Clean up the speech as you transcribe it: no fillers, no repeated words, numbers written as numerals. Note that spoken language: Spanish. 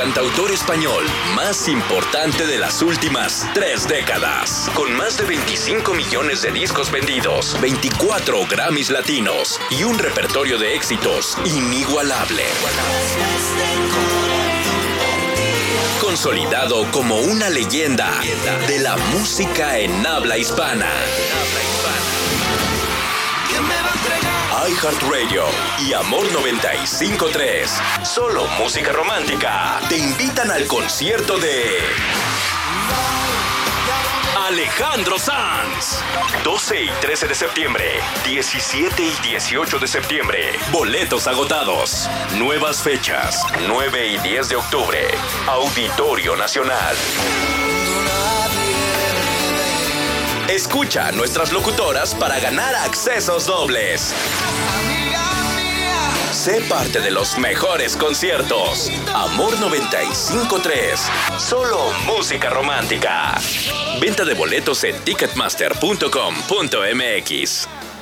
cantautor español más importante de las últimas 3 décadas. Con más de 25 millones de discos vendidos, 24 Grammys latinos y un repertorio de éxitos inigualable. Consolidado como una leyenda de la música en habla hispana. iHeartRadio y Amor 95.3, solo música romántica, te invitan al concierto de Alejandro Sanz. 12 y 13 de septiembre, 17 y 18 de septiembre. Boletos agotados. Nuevas fechas, 9 y 10 de octubre. Auditorio Nacional. Escucha a nuestras locutoras para ganar accesos dobles. Sé parte de los mejores conciertos. Amor 95.3. Solo música romántica. Venta de boletos en ticketmaster.com.mx.